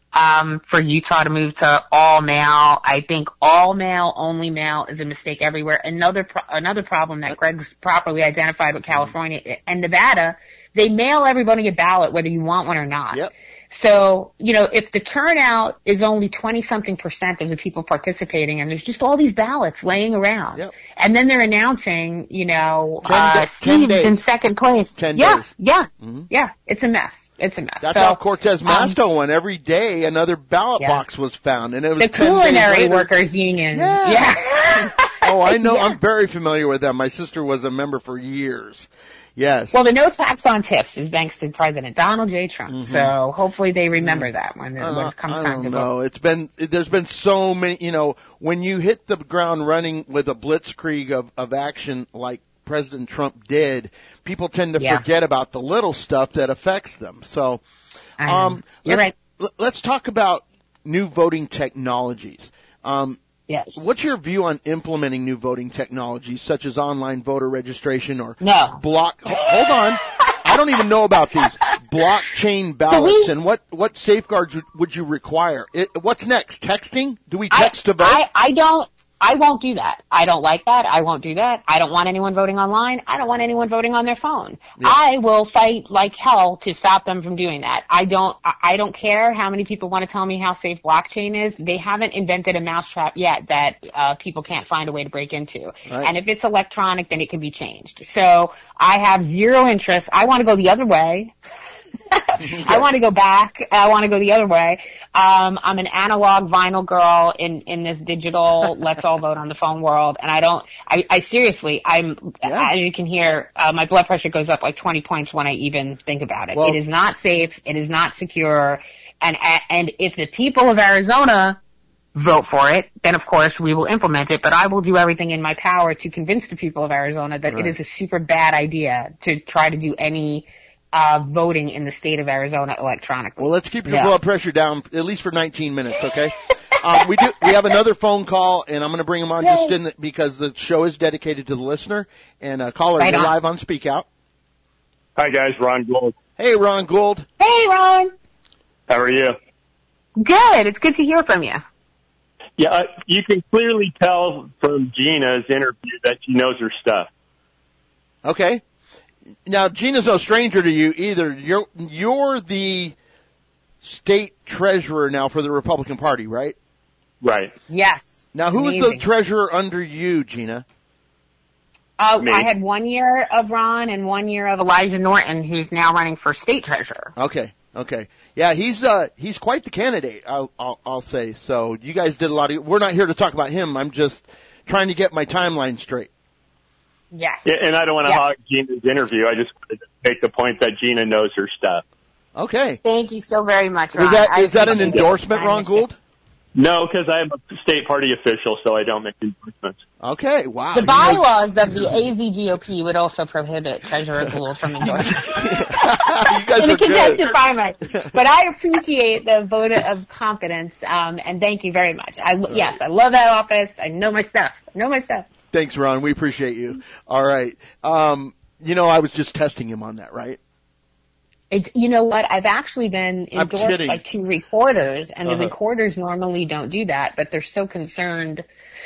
D: um, for Utah to move to all mail. I think all mail, only mail is a mistake everywhere. Another pro- another problem that Greg's properly identified with California and Nevada, they mail everybody a ballot whether you want one or not.
C: Yep.
D: So, you know, if the turnout is only twenty-something percent of the people participating, and there's just all these ballots laying around,
C: yep.
D: and then they're announcing, you know,
C: ten
D: uh,
C: da- ten
D: Steve's
C: days.
D: in second place.
C: Ten
D: yeah,
C: days.
D: yeah,
C: Mm-hmm.
D: yeah. It's a mess. It's a mess.
C: That's
D: so,
C: how Cortez Masto
D: um,
C: won. Every day, another ballot
D: yeah.
C: box was found, and it was
D: the
C: ten
D: Culinary
C: days later.
D: Workers Union.
C: Yeah.
D: yeah.
C: Oh, I know.
D: Yeah.
C: I'm very familiar with them. My sister was a member for years. Yes.
D: Well, the no tax on tips is thanks to President Donald J. Trump.
C: Mm-hmm.
D: So hopefully they remember that when it,
C: Uh,
D: when it comes
C: I
D: time
C: don't
D: to
C: know.
D: vote.
C: It's been there's been so many. You know, when you hit the ground running with a blitzkrieg of of action like President Trump did, people tend to
D: Yeah.
C: forget about the little stuff that affects them. So,
D: I know.
C: um,
D: You're
C: let's,
D: right.
C: l- let's talk about new voting technologies. Um,
D: Yes.
C: What's your view on implementing new voting technologies such as online voter registration or
D: No.
C: block? Hold on, I don't even know about these blockchain ballots.
D: we-
C: And what what safeguards would, would you require? It, what's next? Texting? Do we
D: I,
C: text to vote?
D: I, I don't, I won't do that. I don't like that. I won't do that. I don't want anyone voting online. I don't want anyone voting on their phone.
C: Yeah.
D: I will fight like hell to stop them from doing that. I don't, I I don't care how many people want to tell me how safe blockchain is. They haven't invented a mousetrap yet that uh, people can't find a way to break into.
C: Right.
D: And if it's electronic, then it can be changed. So I have zero interest. I want to go the other way. I want to go back. I want to go the other way. Um, I'm an analog vinyl girl in, in this digital let's all vote on the phone world. And I don't, I, I seriously, I'm,
C: Yeah.
D: as you can hear, uh, my blood pressure goes up like twenty points when I even think about it.
C: Well-
D: it is not safe. It is not secure. And, and if the people of Arizona vote for it, then of course we will implement it, but I will do everything in my power to convince the people of Arizona that
C: Right.
D: it is a super bad idea to try to do any Uh, voting in the state of Arizona electronically.
C: Well, let's keep your
D: Yeah.
C: blood pressure down at least for nineteen minutes, okay? um, we do. We have another phone call, and I'm going to bring him on
D: Yay.
C: just in the, because the show is dedicated to the listener. And uh, caller,
D: Right
C: you're
D: on.
C: live on Speak Out.
G: Hi guys, Ron Gold.
C: Hey, Ron Gould.
D: Hey, Ron.
G: How are you?
D: Good. It's good to hear from you.
G: Yeah, uh, you can clearly tell from Gina's interview that she knows her stuff.
C: Okay. Now, Gina's no stranger to you either. You're you're the state treasurer now for the Republican Party, right?
G: Right.
D: Yes.
C: Now, who's the
D: Amazing.
C: treasurer under you, Gina?
D: Uh,
G: Me.
D: I had one year of Ron and one year of Elijah Norton, who's now running for state treasurer.
C: Okay, okay, yeah, he's uh he's quite the candidate. I'll I'll, I'll say. So you guys did a lot of. We're not here to talk about him. I'm just trying to get my timeline straight.
D: Yes.
G: Yeah, and I don't want to
D: Yes.
G: hog Gina's interview. I just wanted to make the point that Gina knows her stuff.
C: Okay,
D: Thank you so very much, Ron.
C: is that
D: I
C: is that an
D: appreciate it.
C: endorsement,
D: I
C: Ron
D: appreciate it.
C: Gould?
G: No, because I'm a state party official, so I don't make endorsements.
C: Okay, wow.
D: The
C: you know-
D: bylaws of the A Z G O P would also prohibit Treasurer Gould from endorsing.
C: you guys
D: in
C: are
D: a contested
C: good.
D: primary. But I appreciate the vote of confidence, um, and thank you very much. I, yes, I love that office. I know my stuff. I know my stuff.
C: Thanks, Ron. We appreciate you. All right. Um, you know, I was just testing him on that, right?
D: It, you know what? I've actually been
C: I'm
D: endorsed
C: kidding.
D: by two recorders, and
C: Uh-huh.
D: the recorders normally don't do that, but they're so concerned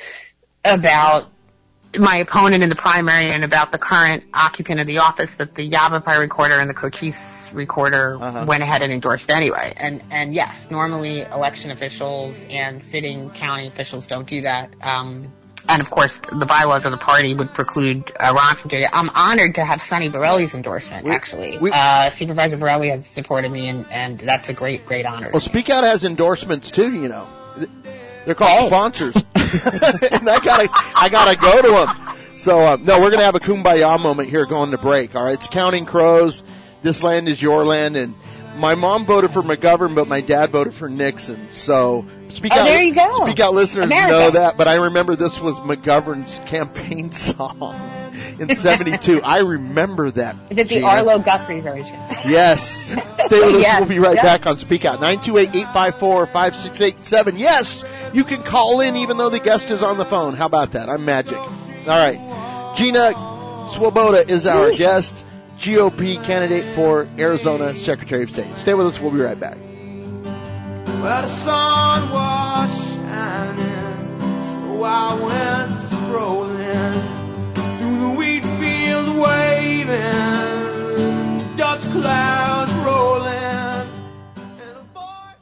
D: about my opponent in the primary and about the current occupant of the office that the Yavapai recorder and the Cochise recorder
C: Uh-huh.
D: went ahead and endorsed anyway. And and yes, normally election officials and sitting county officials don't do that. Um, and of course, the bylaws of the party would preclude uh, Ron from doing it. I'm honored to have Sonny Borelli's endorsement.
C: We-
D: actually,
C: we-
D: uh, Supervisor Borelli has supported me, and and that's a great great honor.
C: Well, Speak Out has endorsements too. You know, they're called
D: Hey.
C: sponsors, and I gotta I gotta go to them. So uh, no, we're gonna have a kumbaya moment here going to break. All right, it's Counting Crows. This land is your land, and My mom voted for McGovern, but my dad voted for Nixon. So speak
D: oh,
C: out.
D: There you go.
C: Speak out, listeners
D: America.
C: know that. But I remember this was McGovern's campaign song in seventy-two. I remember that.
D: Is it the
C: Gina.
D: Arlo Guthrie version?
C: Yes. Stay with us.
D: Yes.
C: We'll be right
D: Yep.
C: back on Speak Out. nine two eight, eight five four, five six eight seven. Yes, you can call in even though the guest is on the phone. How about that? I'm magic. All right. Gina Swoboda is our guest, G O P candidate for Arizona Secretary of State. Stay with us. We'll be right back.
E: Well, the sun was shining, so I went strolling through the wheat fields, waving, dust clouds rolling, and a voice.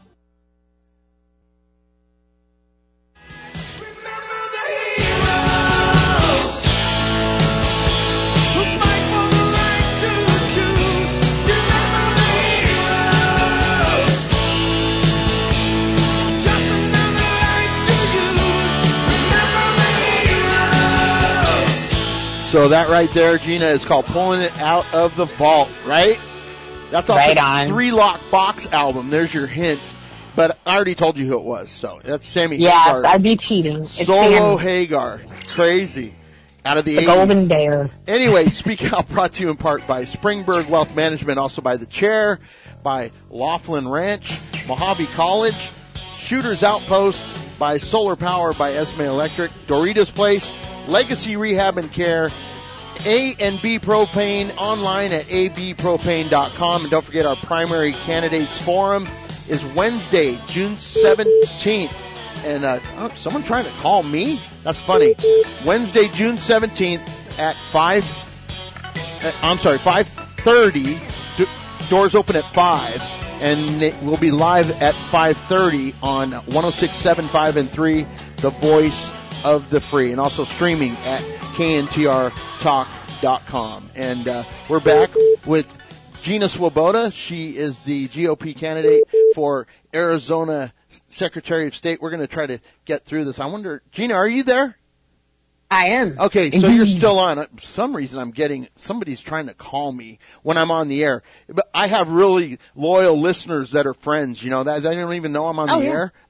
E: Remember the heroes who fight for the right to choose. Remember the heroes. Just another life to use. Remember the heroes.
C: So that right there, Gina, is called Pulling It Out of the Vault, right? That's off
D: Right
C: the
D: on.
C: Three Lock Box album. There's your hint. But I already told you who it was. So that's Sammy
D: Yes,
C: Hagar.
D: I'd be cheating. It's
C: Solo
D: Sam,
C: Hagar. Crazy. Out of the,
D: the
C: eighties.
D: Golden Bear.
C: Anyway, Speak Out brought to you in part by Springburg Wealth Management, also by The Chair, by Laughlin Ranch, Mojave College, Shooter's Outpost, by Solar Power by Esme Electric, Doritos Place, Legacy Rehab and Care, A and B Propane, online at a b propane dot com. And don't forget our primary candidates forum is Wednesday, June seventeenth. And uh, oh, someone trying to call me? That's funny. Wednesday, June seventeenth at five. Uh, I'm sorry, five thirty. Do- doors open at five, and it will be live at five thirty on one oh six point seven five and three, the voice of the free, and also streaming at K N T R talk dot com. And uh, we're back with Gina Swoboda. She is the G O P candidate for Arizona Secretary of State. We're going to try to get through this. I wonder, Gina, are you there?
D: I am.
C: Okay, so
D: Indeed.
C: you're still on. For some reason, I'm getting somebody's trying to call me when I'm on the air. But I have really loyal listeners that are friends. You know that they don't even know I'm on
D: Oh,
C: the
D: yeah.
C: air.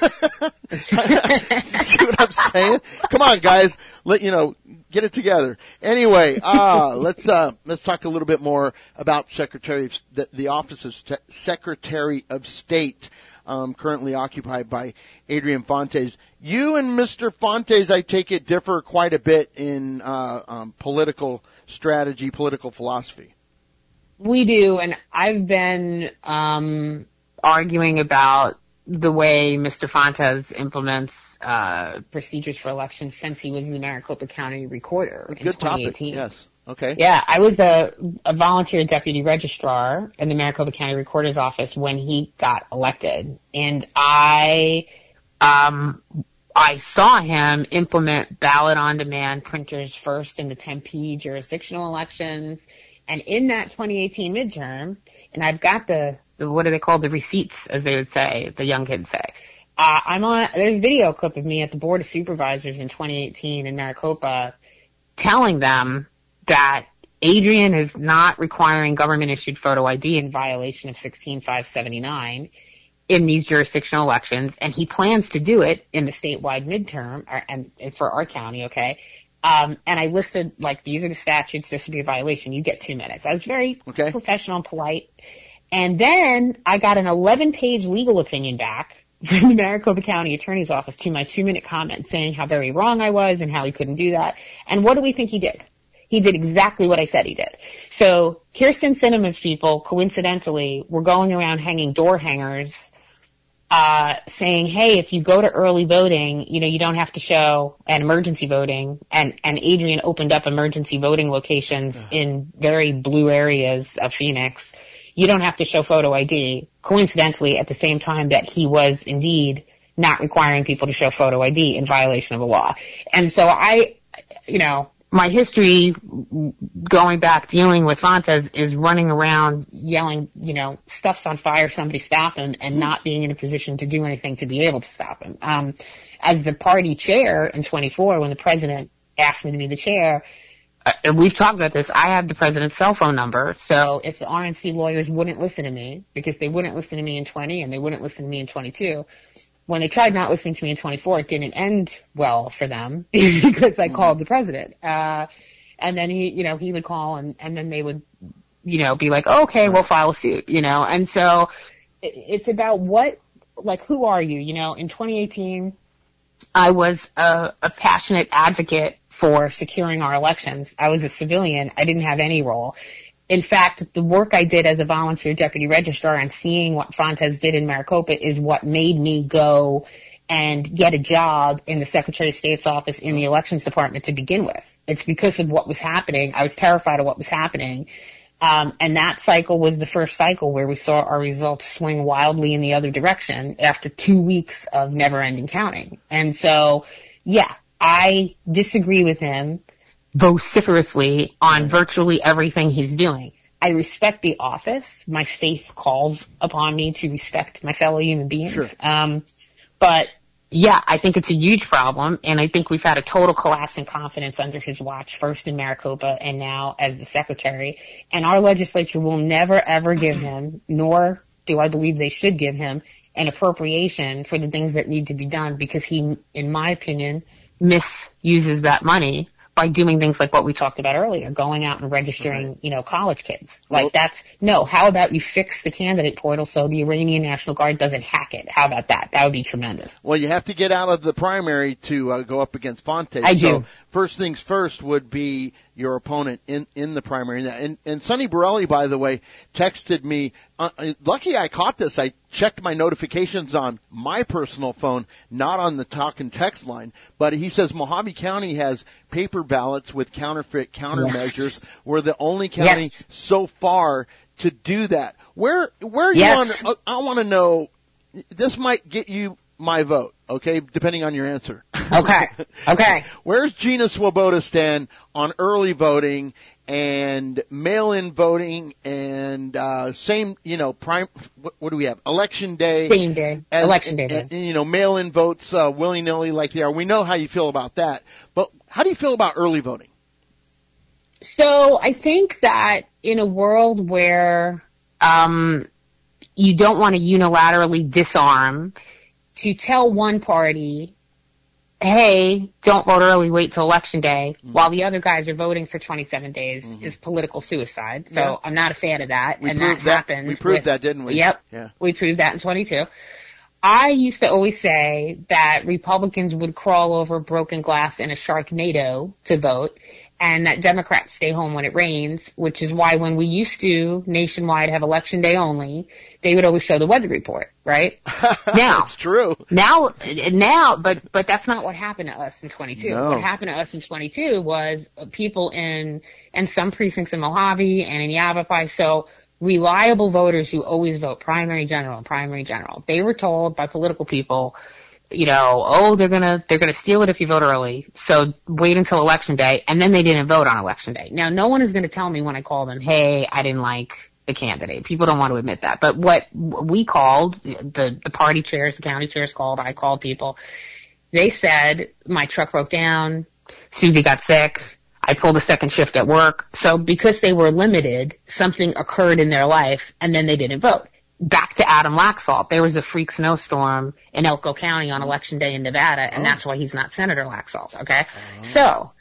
C: See what I'm saying? Come on, guys. Let you know. Get it together. Anyway, uh, let's uh, let's talk a little bit more about Secretary of, the, the Office of St- Secretary of State. Um, currently occupied by Adrian Fontes. You and Mister Fontes, I take it, differ quite a bit in uh, um, political strategy, political philosophy.
D: We do, and I've been um, arguing about the way Mister Fontes implements uh, procedures for elections since he was the Maricopa County Recorder in
C: Good
D: twenty
C: topic.
D: eighteen.
C: Yes. Okay.
D: Yeah, I was a, a volunteer deputy registrar in the Maricopa County Recorder's Office when he got elected, and I, um, I saw him implement ballot-on-demand printers first in the Tempe jurisdictional elections, and in that twenty eighteen midterm, and I've got the, the what are they called, the receipts, as they would say, the young kids say. Uh, I'm on. There's a video clip of me at the Board of Supervisors in twenty eighteen in Maricopa, telling them that Adrian is not requiring government-issued photo I D in violation of sixteen five seventy-nine in these jurisdictional elections, and he plans to do it in the statewide midterm, or, and, and for our county, okay? Um, and I listed, like, these are the statutes, this would be a violation, you get two minutes. I was very
C: Okay.
D: professional and polite. And then I got an eleven-page legal opinion back from the Maricopa County Attorney's Office to my two-minute comment saying how very wrong I was and how he couldn't do that. And what do we think he did? He did exactly what I said he did. So Kirsten Sinema's people, coincidentally, were going around hanging door hangers, uh, saying, hey, if you go to early voting, you know, you don't have to show an emergency voting. And, and Adrian opened up emergency voting locations in very blue areas of Phoenix. You don't have to show photo I D, coincidentally, at the same time that he was indeed not requiring people to show photo I D in violation of a law. And so I, you know, my history going back dealing with Fontes is running around yelling, you know, stuff's on fire, somebody stop him, and not being in a position to do anything to be able to stop him. Um, as the party chair in twenty-four, when the president asked me to be the chair, uh, and we've talked about this, I have the president's cell phone number, so if the R N C lawyers wouldn't listen to me, because they wouldn't listen to me in twenty and they wouldn't listen to me in twenty-two, when they tried not listening to me in twenty-four, it didn't end well for them because I called the president. Uh, and then he, you know, he would call and, and then they would, you know, be like, oh, okay, we'll file a suit, you know. And so it, it's about what, like, who are you? You know, in twenty eighteen, I was a, a passionate advocate for securing our elections. I was a civilian. I didn't have any role. In fact, the work I did as a volunteer deputy registrar and seeing what Fontes did in Maricopa is what made me go and get a job in the Secretary of State's office in the elections department to begin with. It's because of what was happening. I was terrified of what was happening. Um, and that cycle was the first cycle where we saw our results swing wildly in the other direction after two weeks of never-ending counting. And so, yeah, I disagree with him vociferously on virtually everything he's doing. I respect the office. My faith calls upon me to respect my fellow human beings.
C: Sure.
D: Um, but yeah, I think it's a huge problem, and I think we've had a total collapse in confidence under his watch, first in Maricopa and now as the secretary. And our legislature will never, ever give him, nor do I believe they should give him, an appropriation for the things that need to be done because he, in my opinion, misuses that money by doing things like what we talked about earlier, going out and registering, right. you know, college kids. Like well, that's, no, how about you fix the candidate portal so the Iranian National Guard doesn't hack it? How about that? That would be tremendous.
C: Well, you have to get out of the primary to uh, go up against Fontes.
D: I
C: so
D: do.
C: First things first would be your opponent in, in the primary. And, and Sonny Borelli, by the way, texted me. Uh, lucky I caught this. I checked my notifications on my personal phone, not on the talk and text line. But he says Mojave County has paper ballots with counterfeit countermeasures. Yes. We're the only county yes. so far to do that. Where where
D: yes.
C: you want? I want to know. This might get you my vote, okay, depending on your answer.
D: Okay, okay.
C: Where's Gina Swoboda stand on early voting and mail-in voting and uh, same, you know, prime? What, what do we have? Election day.
D: Same day.
C: And,
D: Election day.
C: And, and, you know, mail-in votes uh, willy-nilly like they are. We know how you feel about that. But how do you feel about early voting?
D: So I think that in a world where um, you don't want to unilaterally disarm, to tell one party, hey, don't vote early, wait till election day, mm-hmm. while the other guys are voting for twenty-seven days mm-hmm. is political suicide. So yeah. I'm not a fan of that.
C: We
D: and
C: proved
D: that,
C: that
D: happens.
C: We proved
D: with,
C: that, didn't we?
D: Yep.
C: Yeah.
D: We proved that in twenty-two. I used to always say that Republicans would crawl over broken glass in a Sharknado to vote, and that Democrats stay home when it rains, which is why when we used to nationwide have election day only, they would always show the weather report, right? Now,
C: it's true.
D: Now, now, but but that's not what happened to us in twenty-two.
C: No.
D: What happened to us in twenty-two was people in and some precincts in Mojave and in Yavapai. So reliable voters who always vote primary, general, primary, general. They were told by political people, you know, oh, they're gonna, they're gonna steal it if you vote early. So wait until election day. And then they didn't vote on election day. Now, no one is gonna tell me when I call them, hey, I didn't like the candidate. People don't want to admit that. But what we called, the, the party chairs, the county chairs called, I called people. They said, my truck broke down. Susie got sick. I pulled a second shift at work. So because they were limited, something occurred in their life and then they didn't vote. Back to Adam Laxalt. There was a freak snowstorm in Elko County on election day in Nevada, and oh. that's why he's not Senator Laxalt, okay? Oh. So,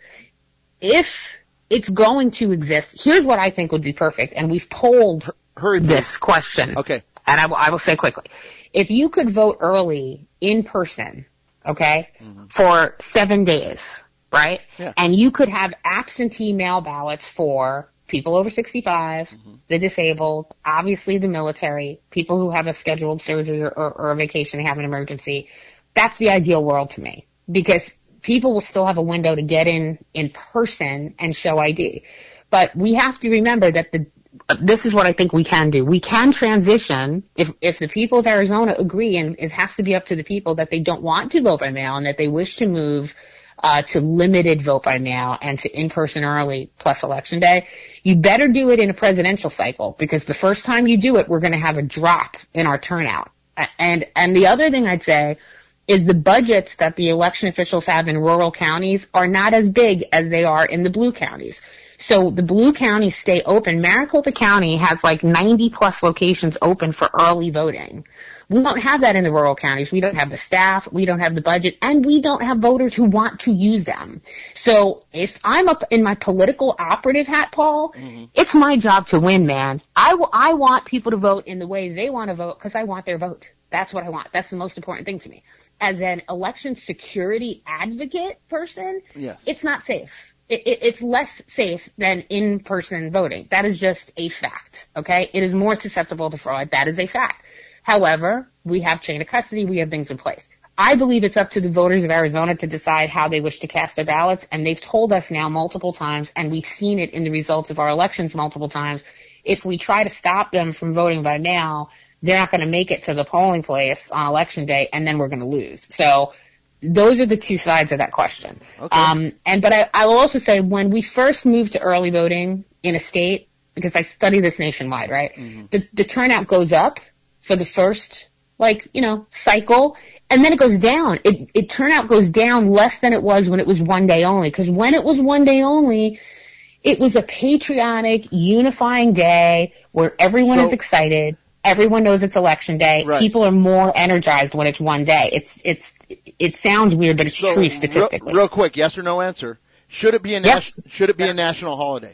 D: if it's going to exist, here's what I think would be perfect, and we've polled
C: Hurry,
D: this question.
C: Okay.
D: And I will, I will say quickly. If you could vote early in person, okay, mm-hmm. for seven days, right?
C: Yeah.
D: And you could have absentee mail ballots for people over sixty-five, mm-hmm. the disabled, obviously the military, people who have a scheduled surgery or, or, or a vacation, they have an emergency. That's the ideal world to me because people will still have a window to get in in person and show I D. But we have to remember that the this is what I think we can do. We can transition if if the people of Arizona agree, and it has to be up to the people that they don't want to vote by mail and that they wish to move Uh, to limited vote by mail and to in-person early plus election day. You better do it in a presidential cycle because the first time you do it, we're going to have a drop in our turnout. And, and the other thing I'd say is the budgets that the election officials have in rural counties are not as big as they are in the blue counties. So the blue counties stay open. Maricopa County has like ninety plus locations open for early voting. We don't have that in the rural counties. We don't have the staff, we don't have the budget, and we don't have voters who want to use them. So if I'm up in my political operative hat, Paul, mm-hmm. it's my job to win, man. I, w- I want people to vote in the way they want to vote because I want their vote. That's what I want. That's the most important thing to me. As an election security advocate person, yes. it's not safe. It, it, it's less safe than in-person voting. That is just a fact, okay? It is more susceptible to fraud. That is a fact. However, we have chain of custody. We have things in place. I believe it's up to the voters of Arizona to decide how they wish to cast their ballots, and they've told us now multiple times, and we've seen it in the results of our elections multiple times. If we try to stop them from voting by mail, they're not going to make it to the polling place on election day, and then we're going to lose. So those are the two sides of that question. Okay. Um, and but I, I will also say when we first moved to early voting in a state, because I study this nationwide, right? Mm-hmm. The, the turnout goes up for the first, like, you know, cycle, and then it goes down. It, it turnout goes down less than it was when it was one day only, because when it was one day only, it was a patriotic, unifying day where everyone so, is excited. Everyone knows it's election day. Right. People are more energized when it's one day. It's it's it sounds weird, but it's so, true statistically.
C: Real, real quick, yes or no answer. Should it be a yes. nas- should it be a national holiday?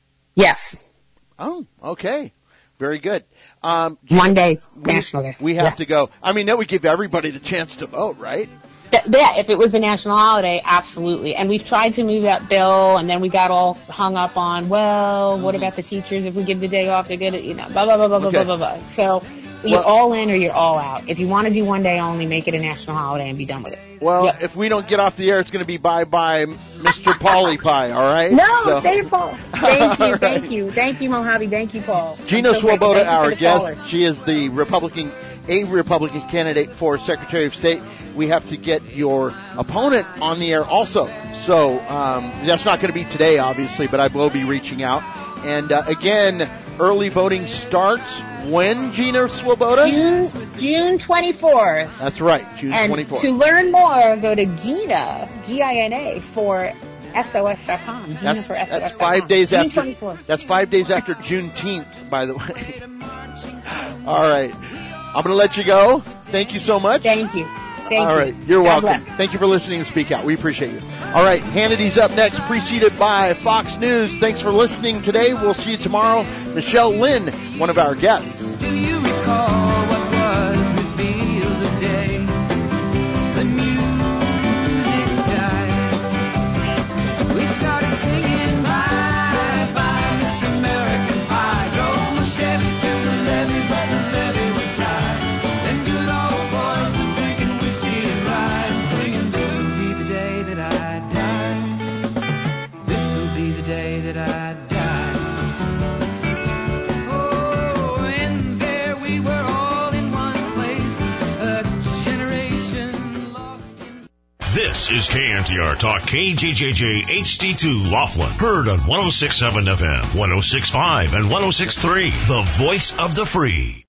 D: Yes.
C: Oh, okay. Very good. Um,
D: One day,
C: we,
D: national day.
C: We have
D: yeah.
C: to go. I mean, that would give everybody the chance to vote, right?
D: Th- yeah, if it was a national holiday, absolutely. And we've tried to move that bill, and then we got all hung up on, well, what about the teachers? If we give the day off, they're going to, you know, blah, blah, blah, blah, okay. blah, blah, blah, blah. So you're well, all in or you're all out. If you want to do one day only, make it a national holiday and be done with it.
C: Well,
D: yep.
C: if we don't get off the air, it's going to be bye-bye Mister Paulie Pie, all right?
D: No,
C: so.
D: stay Paul. Thank you, right. thank you. Thank you, Mojave. Thank you, Paul.
C: Gina
D: so
C: Swoboda, our guest.
D: Caller.
C: She is the Republican, a Republican candidate for Secretary of State. We have to get your opponent on the air also. So um, that's not going to be today, obviously, but I will be reaching out. And uh, again, early voting starts when, Gina Swoboda?
D: June, June twenty-fourth.
C: That's right, June
D: and
C: twenty-fourth.
D: To learn more, go to Gina, G I N A, for S O S dot com. Gina
C: that's,
D: for S O S dot com.
C: That's five days
D: June
C: after.
D: twenty-fourth.
C: That's five days after Juneteenth, by the way. All right. I'm going to let you go. Thank you so much.
D: Thank you. Thank
C: All right.
D: you.
C: You're
D: God
C: welcome.
D: bless.
C: Thank you for listening to Speak Out. We appreciate you. All right. Hannity's up next, preceded by Fox News. Thanks for listening today. We'll see you tomorrow. Michelle Lynn, one of our guests.
E: Do you recall what was revealed today? The music died. We started singing bye bye Miss American Pie. Drove my Chevy to the levee, but the levee was dry. Them good old boys were drinking whiskey and rye, singing, this'll be the day that I die. This'll be the day that I die.
A: This is K N T R Talk, K J J J H D two Laughlin. Heard on one oh six point seven F M, one oh six point five, and one oh six point three. The voice of the free.